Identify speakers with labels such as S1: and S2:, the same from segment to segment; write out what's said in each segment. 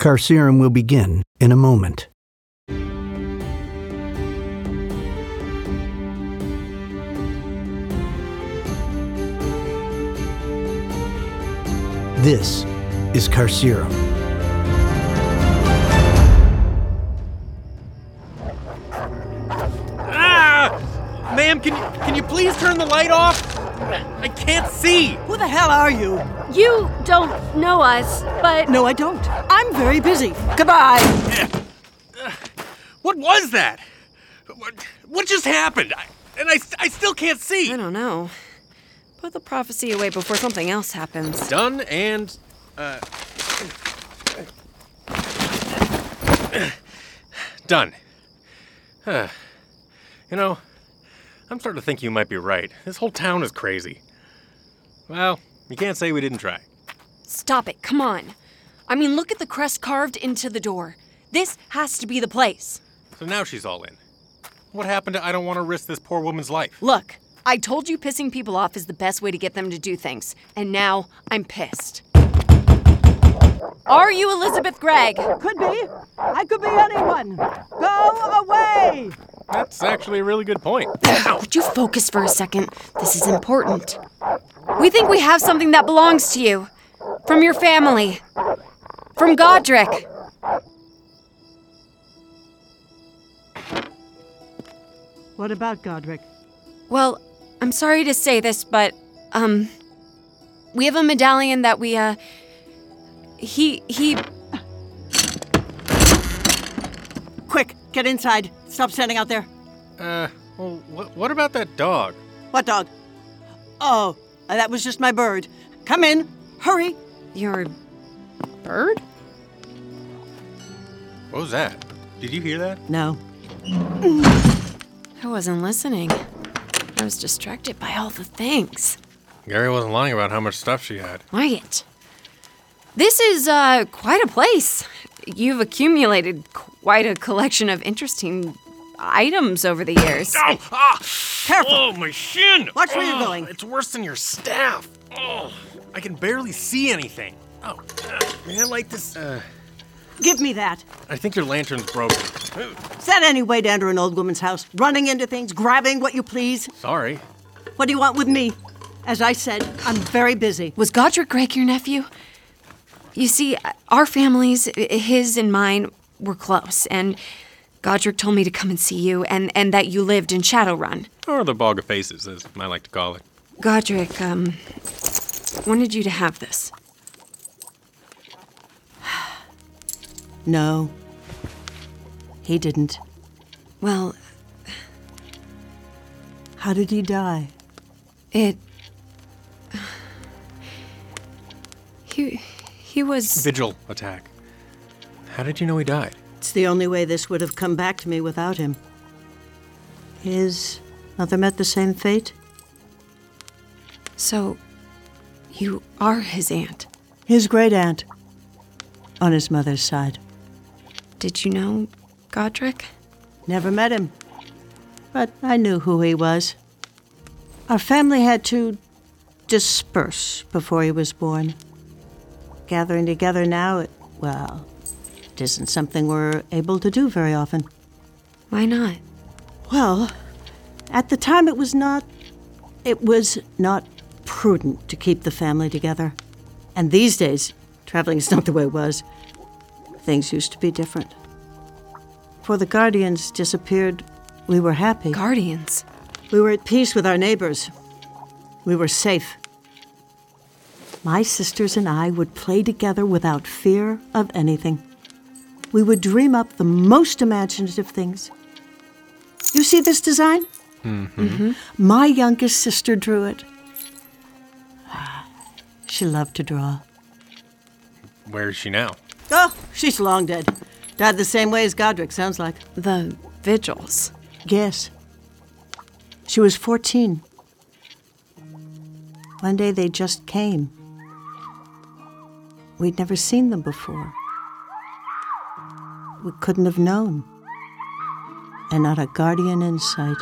S1: Carcerum will begin in a moment. This is Carcerum.
S2: Ma'am, can you please turn the light off? I can't see.
S3: Who the hell are you?
S4: You don't know us, but...
S3: No, I don't. I'm very busy. Goodbye.
S2: What was that? What just happened? I still can't see.
S4: I don't know. Put the prophecy away before something else happens.
S2: Done and, done. You know, I'm starting to think you might be right. This whole town is crazy. Well, you can't say we didn't try.
S4: Stop it, come on. I mean, look at the crest carved into the door. This has to be the place.
S2: So now she's all in. What happened to I don't want to risk this poor woman's life?
S4: Look, I told you pissing people off is the best way to get them to do things. And now I'm pissed. Are you Elizabeth Gregg?
S3: Could be. I could be anyone. Go away.
S2: That's actually a really good point.
S4: Would you focus for a second? This is important. We think we have something that belongs to you. From your family. From Godric.
S3: What about Godric?
S4: Well, I'm sorry to say this, but, we have a medallion that we, he...
S3: Quick, get inside. Stop standing out there.
S2: Well, what about that dog?
S3: What dog? Oh, that was just my bird. Come in. Hurry.
S4: Your bird?
S2: What was that? Did you hear that?
S3: No.
S4: I wasn't listening. I was distracted by all the things.
S2: Gary wasn't lying about how much stuff she had.
S4: Right. This is, quite a place. You've accumulated quite a collection of interesting items over the years.
S2: Ow! Ah!
S3: Careful.
S2: Oh, my shin!
S3: Watch where you're going.
S2: It's worse than your staff. Oh, I can barely see anything. Oh, may I light this?
S3: Give me that.
S2: I think your lantern's broken.
S3: Is that any way to enter an old woman's house? Running into things, grabbing what you please?
S2: Sorry.
S3: What do you want with me? As I said, I'm very busy.
S4: Was Godric Gregg your nephew? You see, our families, his and mine, were close, and Godric told me to come and see you, and that you lived in Shadowrun.
S2: Or the Bog of Faces, as I like to call it.
S4: Godric, wanted you to have this.
S3: No. He didn't.
S4: Well,
S3: how did he die?
S4: He was...
S2: Vigil attack. How did you know he died?
S3: It's the only way this would have come back to me without him. His mother met the same fate?
S4: So, you are his aunt?
S3: His great-aunt. On his mother's side.
S4: Did you know Godric?
S3: Never met him. But I knew who he was. Our family had to disperse before he was born. Gathering together now, it isn't something we're able to do very often.
S4: Why not?
S3: Well, at the time it was not prudent to keep the family together. And these days, traveling is not the way it was. Things used to be different. Before the Guardians disappeared, we were happy.
S4: Guardians?
S3: We were at peace with our neighbors. We were safe. My sisters and I would play together without fear of anything. We would dream up the most imaginative things. You see this design?
S4: Mm-hmm.
S3: My youngest sister drew it. She loved to draw.
S2: Where is she now?
S3: Oh, she's long dead. Died the same way as Godric, sounds like.
S4: The Vigils?
S3: Yes. She was 14. One day they just came. We'd never seen them before. We couldn't have known. And not a guardian in sight.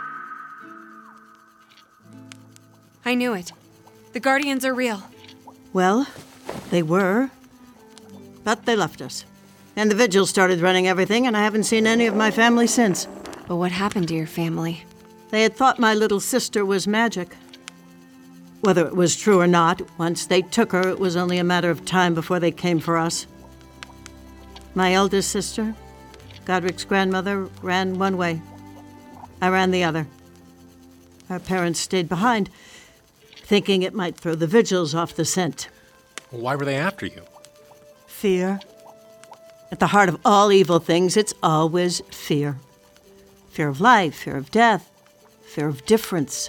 S4: I knew it. The Guardians are real.
S3: Well, they were. But they left us. And the Vigils started running everything, and I haven't seen any of my family since.
S4: But what happened to your family?
S3: They had thought my little sister was magic. Whether it was true or not, once they took her, it was only a matter of time before they came for us. My eldest sister, Godric's grandmother, ran one way. I ran the other. Our parents stayed behind, thinking it might throw the Vigils off the scent.
S2: Why were they after you?
S3: Fear. At the heart of all evil things, it's always fear. Fear of life, fear of death, fear of difference.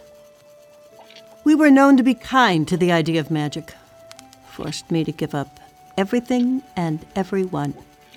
S3: We were known to be kind to the idea of magic. Forced me to give up everything and everyone.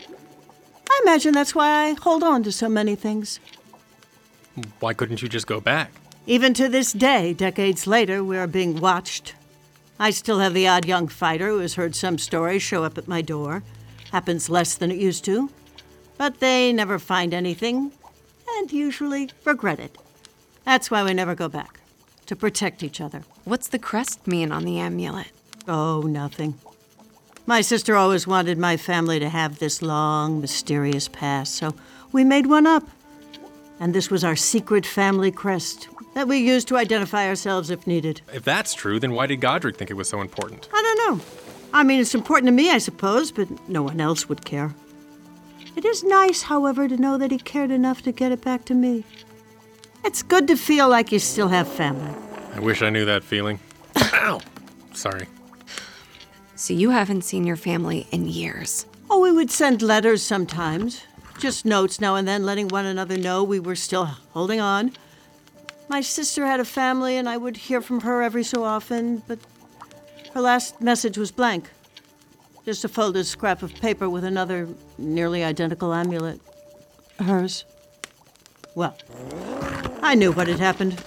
S3: I imagine that's why I hold on to so many things.
S2: Why couldn't you just go back?
S3: Even to this day, decades later, we are being watched. I still have the odd young fighter who has heard some story show up at my door. Happens less than it used to. But they never find anything, and usually regret it. That's why we never go back. To protect each other.
S4: What's the crest mean on the amulet?
S3: Oh, nothing. My sister always wanted my family to have this long, mysterious past, so we made one up. And this was our secret family crest that we used to identify ourselves if needed.
S2: If that's true, then why did Godric think it was so important?
S3: I don't know. I mean, it's important to me, I suppose, but no one else would care. It is nice, however, to know that he cared enough to get it back to me. It's good to feel like you still have family.
S2: I wish I knew that feeling. Ow! Sorry.
S4: So you haven't seen your family in years.
S3: Oh, we would send letters sometimes. Just notes now and then, letting one another know we were still holding on. My sister had a family, and I would hear from her every so often, but her last message was blank. Just a folded scrap of paper with another nearly identical amulet. Hers. Well, I knew what had happened.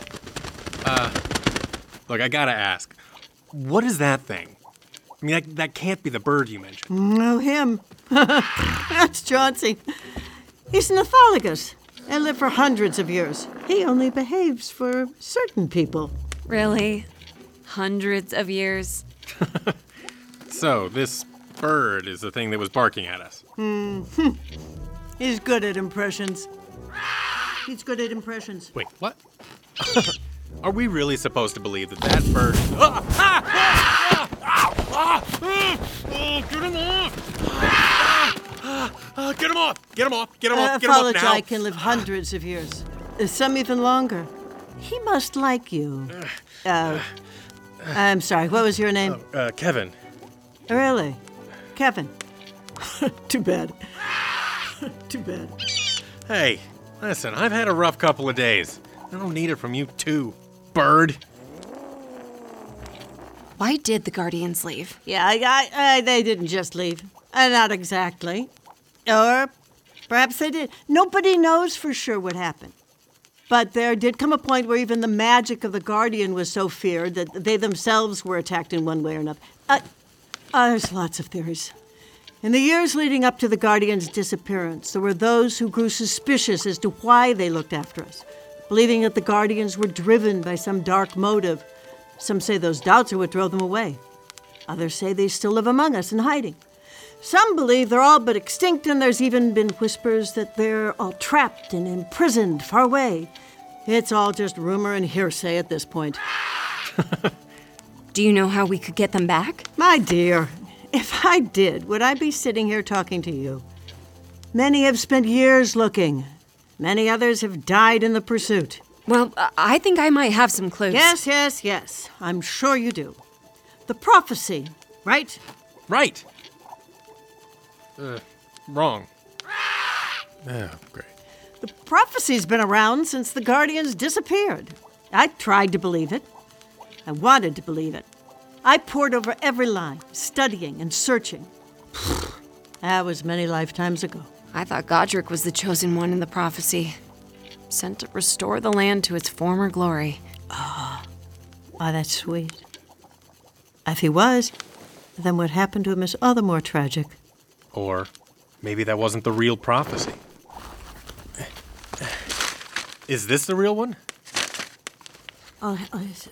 S2: Look, I gotta ask. What is that thing? I mean, that can't be the bird you mentioned.
S3: No, him. That's Chauncey. He's an ornithologus and lived for hundreds of years. He only behaves for certain people.
S4: Really? Hundreds of years?
S2: So, this bird is the thing that was barking at us.
S3: He's good at impressions. He's good at impressions.
S2: Wait, what? Are we really supposed to believe that bird... Ah! Ah! Ah! Ah! Ah! Ah! Get him off! Get him off! Get him off! Get him off! Get him off now!
S3: Apologi can live hundreds of years. Some even longer. He must like you. I'm sorry, what was your name?
S2: Kevin.
S3: Really? Kevin. Too bad. Too bad.
S2: Hey, listen, I've had a rough couple of days. I don't need it from you too, bird.
S4: Why did the Guardians leave?
S3: Yeah, they didn't just leave. Not exactly. Or perhaps they did. Nobody knows for sure what happened. But there did come a point where even the magic of the Guardian was so feared that they themselves were attacked in one way or another. There's lots of theories. In the years leading up to the Guardian's disappearance, there were those who grew suspicious as to why they looked after us, believing that the Guardians were driven by some dark motive. Some say those doubts are what drove them away. Others say they still live among us in hiding. Some believe they're all but extinct, and there's even been whispers that they're all trapped and imprisoned far away. It's all just rumor and hearsay at this point.
S4: Do you know how we could get them back?
S3: My dear, if I did, would I be sitting here talking to you? Many have spent years looking. Many others have died in the pursuit.
S4: Well, I think I might have some clues.
S3: Yes. I'm sure you do. The prophecy, right?
S2: Right. Wrong. Oh, great.
S3: The prophecy's been around since the Guardians disappeared. I tried to believe it. I wanted to believe it. I pored over every line, studying and searching. That was many lifetimes ago.
S4: I thought Godric was the chosen one in the prophecy, sent to restore the land to its former glory.
S3: Oh, that's sweet. If he was, then what happened to him is all the more tragic.
S2: Or maybe that wasn't the real prophecy. Is this the real one?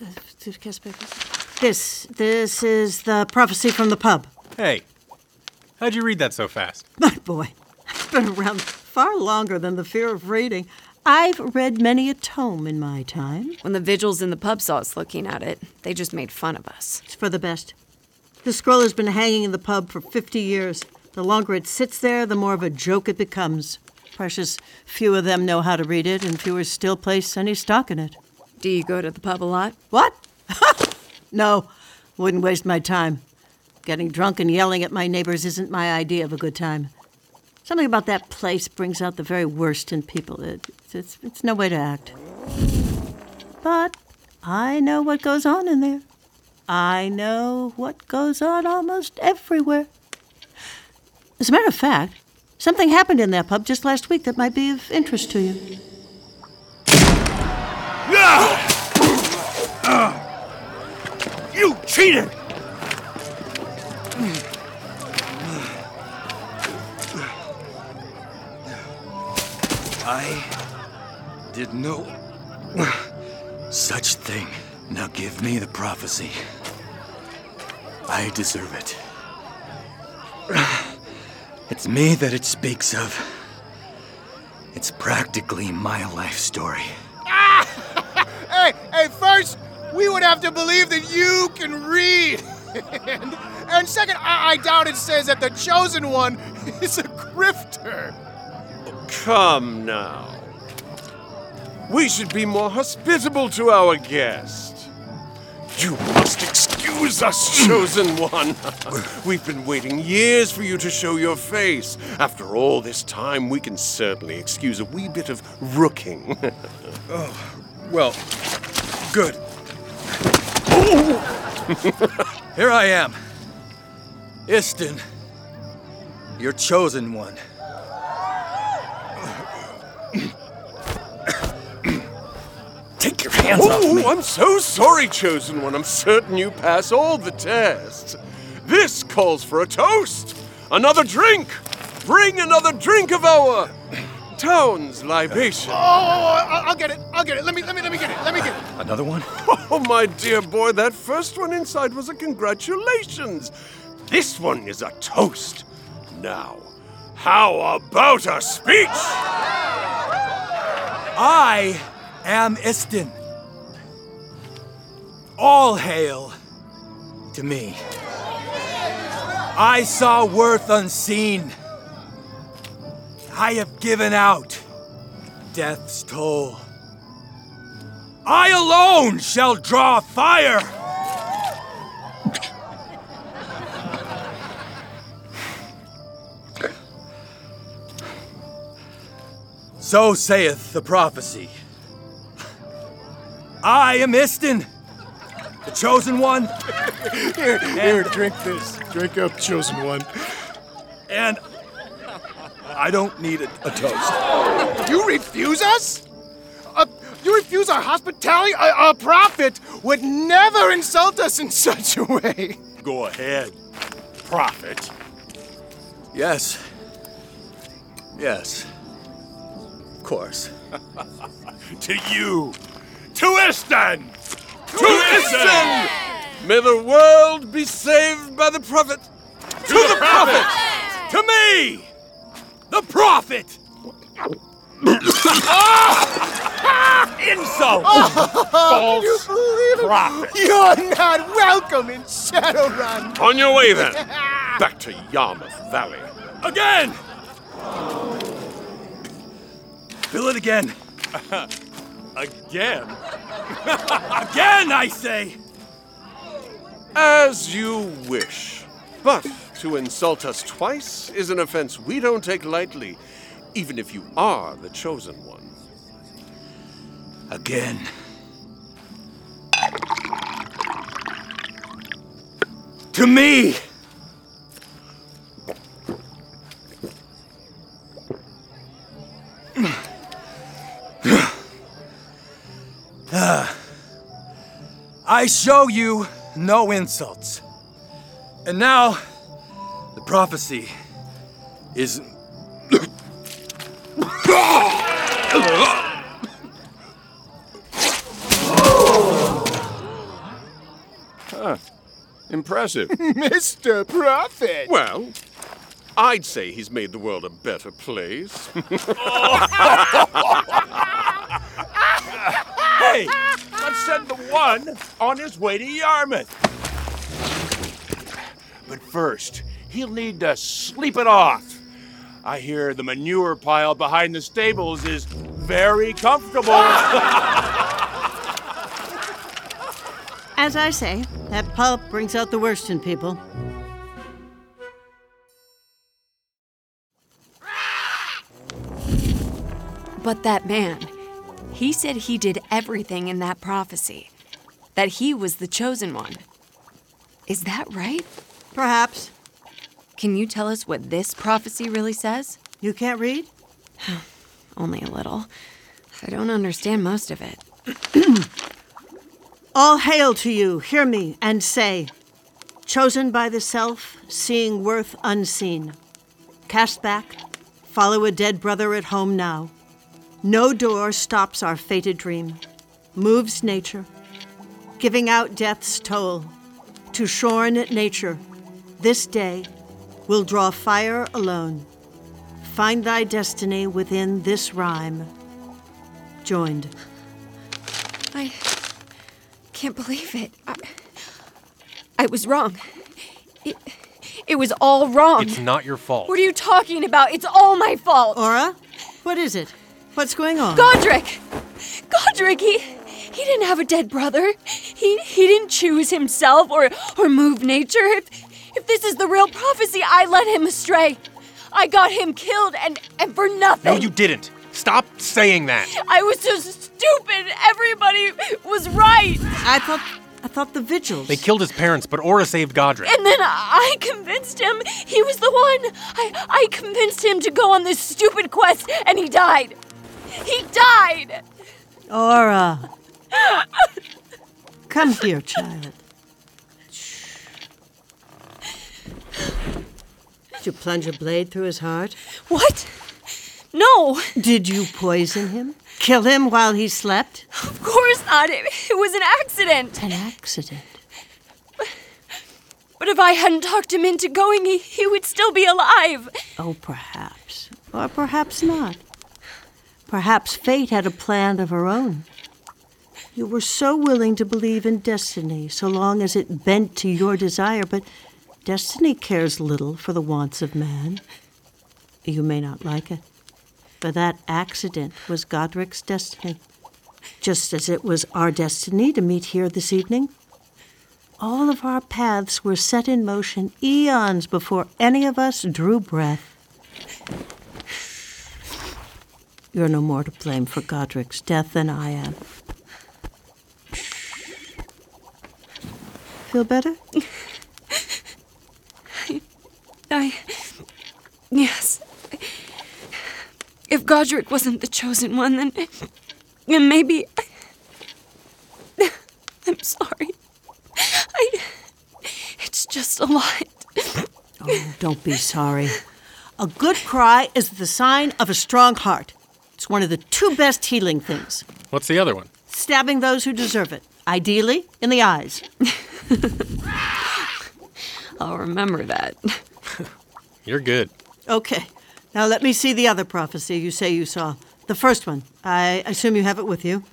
S3: This is the prophecy from the pub.
S2: Hey, How'd you read that so fast?
S3: My boy, I've been around far longer than the fear of reading. I've read many a tome in my time.
S4: When the vigils in the pub saw us looking at it, they just made fun of us.
S3: It's for the best. The scroll has been hanging in the pub for 50 years. The longer it sits there, the more of a joke it becomes. Precious few of them know how to read it, and fewer still place any stock in it.
S4: Do you go to the pub a lot?
S3: What? No, wouldn't waste my time. Getting drunk and yelling at my neighbors isn't my idea of a good time. Something about that place brings out the very worst in people. It's no way to act. But I know what goes on in there. I know what goes on almost everywhere. As a matter of fact, something happened in that pub just last week that might be of interest to you.
S5: You cheated! I did no such thing. Now give me the prophecy. I deserve it. It's me that it speaks of. It's practically my life story.
S6: Hey, first, we would have to believe that you can read. and second, I doubt it says that the Chosen One is a grifter.
S7: Come now. We should be more hospitable to our guest. You must excuse us, Chosen One. We've been waiting years for you to show your face. After all this time, we can certainly excuse a wee bit of rooking.
S5: Well, good. Here I am. Istin, your chosen one. Take your hands off me.
S7: I'm so sorry, Chosen One. I'm certain you pass all the tests. This calls for a toast. Another drink. Bring another drink of our town's libation.
S6: I'll get it. Let me get it.
S5: Another one?
S7: Oh, my dear boy, that first one inside was a congratulations. This one is a toast. Now, how about a speech?
S5: I am Istin. All hail to me. I saw worth unseen. I have given out death's toll. I alone shall draw fire. So saith the prophecy. I am Istin, the Chosen One.
S6: Here, drink this. Drink up, Chosen One.
S5: And I don't need a toast.
S6: You refuse us? You refuse our hospitality? A prophet would never insult us in such a way.
S7: Go ahead, prophet.
S5: Yes. Yes. Of course.
S7: To you. To Istin! To Istin! May the world be saved by the prophet.
S5: To the prophet! To me! The prophet! Insult!
S7: False prophet.
S6: You're not welcome in Shadowrun.
S7: On your way then. Back to Yarmouth Valley.
S5: Again! Fill it again.
S7: Again?
S5: Again, I say!
S7: As you wish. But to insult us twice is an offense we don't take lightly, even if you are the Chosen One.
S5: Again. To me! I show you no insults. And now, the prophecy is...
S7: Impressive.
S6: Mr. Prophet.
S7: Well, I'd say he's made the world a better place.
S8: Hey, let's send the one on his way to Yarmouth. But first, he'll need to sleep it off. I hear the manure pile behind the stables is very comfortable.
S3: As I say, that pulp brings out the worst in people.
S4: But that man, he said he did everything in that prophecy, that he was the chosen one. Is that right?
S3: Perhaps.
S4: Can you tell us what this prophecy really says?
S3: You can't read?
S4: Only a little. I don't understand most of it.
S3: All hail to you, hear me, and say, chosen by the self, seeing worth unseen. Cast back, follow a dead brother at home now. No door stops our fated dream, moves nature, giving out death's toll. To shorn nature, this day will draw fire alone. Find thy destiny within this rhyme. Joined.
S4: I can't believe it. I was wrong. It was all wrong.
S2: It's not your fault.
S4: What are you talking about? It's all my fault.
S3: Aura, what is it? What's going on?
S4: Godric! Godric, he didn't have a dead brother. He didn't choose himself or move nature. If this is the real prophecy, I led him astray. I got him killed and for nothing.
S2: No, you didn't. Stop saying that.
S4: I was so stupid. Everybody was right.
S3: I thought the vigils.
S2: They killed his parents, but Aura saved Godric.
S4: And then I convinced him he was the one. I convinced him to go on this stupid quest, and he died. He died!
S3: Aura. Come here, child. Did you plunge a blade through his heart?
S4: What? No!
S3: Did you poison him? Kill him while he slept?
S4: Of course not. It was an accident.
S3: An accident?
S4: But if I hadn't talked him into going, he would still be alive.
S3: Oh, perhaps. Or perhaps not. Perhaps fate had a plan of her own. You were so willing to believe in destiny, so long as it bent to your desire, but destiny cares little for the wants of man. You may not like it, but that accident was Godric's destiny, just as it was our destiny to meet here this evening. All of our paths were set in motion eons before any of us drew breath. You're no more to blame for Godric's death than I am. Feel better?
S4: Yes. If Godric wasn't the chosen one, then maybe... I'm sorry. It's just a lot.
S3: Oh, don't be sorry. A good cry is the sign of a strong heart. It's one of the two best healing things.
S2: What's the other one?
S3: Stabbing those who deserve it. Ideally, in the eyes.
S4: I'll remember that.
S2: You're good.
S3: Okay. Now let me see the other prophecy you say you saw. The first one. I assume you have it with you.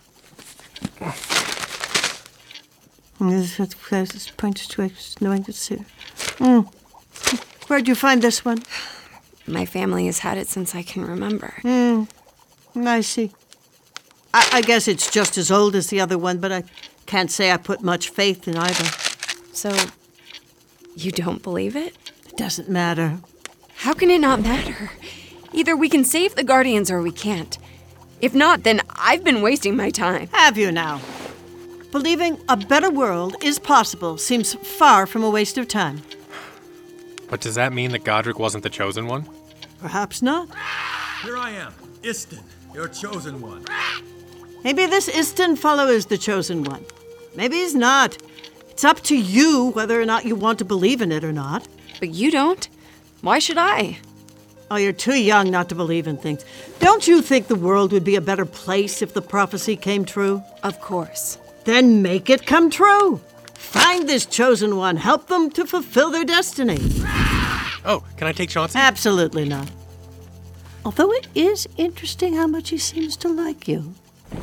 S3: Where'd you find this one?
S4: My family has had it since I can remember.
S3: I see. I guess it's just as old as the other one, but I can't say I put much faith in either.
S4: So, you don't believe it?
S3: It doesn't matter.
S4: How can it not matter? Either we can save the Guardians or we can't. If not, then I've been wasting my time.
S3: Have you now? Believing a better world is possible seems far from a waste of time.
S2: But does that mean that Godric wasn't the chosen one?
S3: Perhaps not.
S9: Here I am, Istin, your chosen one.
S3: Maybe this Istin fellow is the chosen one. Maybe he's not. It's up to you whether or not you want to believe in it or not.
S4: But you don't. Why should I?
S3: Oh, you're too young not to believe in things. Don't you think the world would be a better place if the prophecy came true?
S4: Of course.
S3: Then make it come true. Find this chosen one. Help them to fulfill their destiny.
S2: Oh, can I take Chauncey?
S3: Absolutely not. Although it is interesting how much he seems to like you.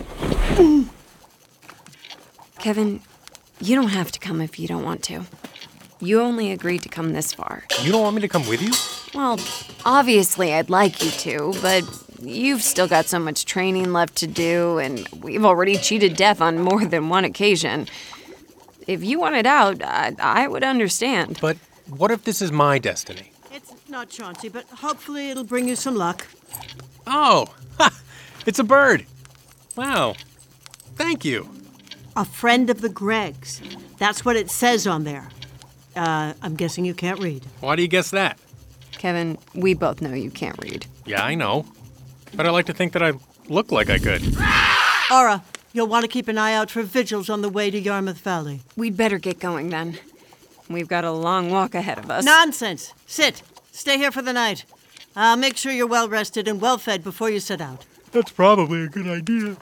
S4: Kevin, you don't have to come if you don't want to. You only agreed to come this far.
S2: You don't want me to come with you?
S4: Well, obviously I'd like you to, but you've still got so much training left to do, and we've already cheated death on more than one occasion. If you wanted out, I would understand.
S2: But what if this is my destiny?
S3: It's not Chauncey, but hopefully it'll bring you some luck.
S2: Oh, ha! It's a bird. Wow. Thank you.
S3: A friend of the Gregs. That's what it says on there. I'm guessing you can't read.
S2: Why do you guess that?
S4: Kevin, we both know you can't read.
S2: Yeah, I know. But I like to think that I look like I could.
S3: Aura, you'll want to keep an eye out for vigils on the way to Yarmouth Valley.
S4: We'd better get going then. We've got a long walk ahead of us.
S3: Nonsense. Sit. Stay here for the night. I'll make sure you're well rested and well fed before you set out.
S2: That's probably a good idea.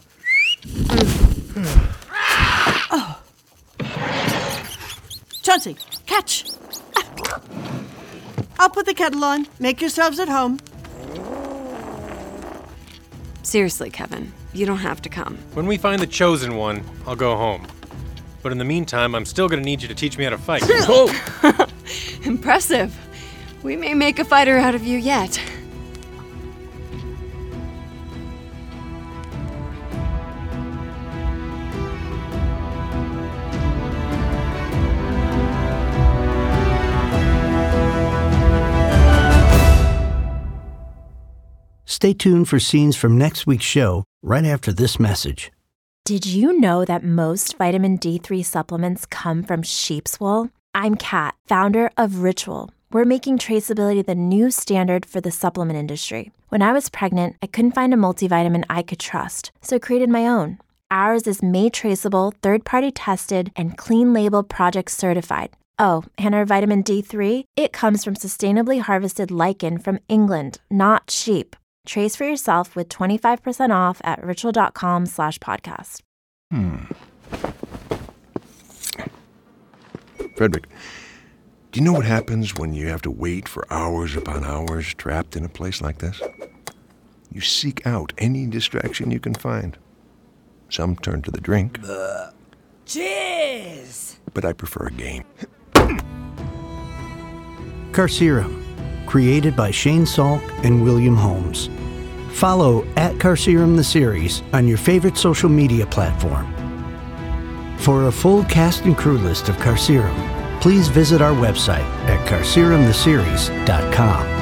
S3: Oh. Chauncey, catch! I'll put the kettle on. Make yourselves at home.
S4: Seriously, Kevin, you don't have to come.
S2: When we find the chosen one, I'll go home. But in the meantime, I'm still gonna need you to teach me how to fight.
S4: Oh! Impressive. We may make a fighter out of you yet.
S1: Stay tuned for scenes from next week's show right after this message.
S10: Did you know that most vitamin D3 supplements come from sheep's wool? I'm Kat, founder of Ritual. We're making traceability the new standard for the supplement industry. When I was pregnant, I couldn't find a multivitamin I could trust, so I created my own. Ours is made traceable, third-party tested, and clean label project certified. Oh, and our vitamin D3? It comes from sustainably harvested lichen from England, not sheep. Trace for yourself with 25% off at ritual.com/podcast.
S11: Frederick, do you know what happens when you have to wait for hours upon hours trapped in a place like this? You seek out any distraction you can find. Some turn to the drink.
S12: Cheers!
S11: But I prefer a game.
S1: Carcerum, created by Shane Salk and William Holmes. Follow @Carcerum the series on your favorite social media platform. For a full cast and crew list of Carcerum, please visit our website at carcerumtheseries.com.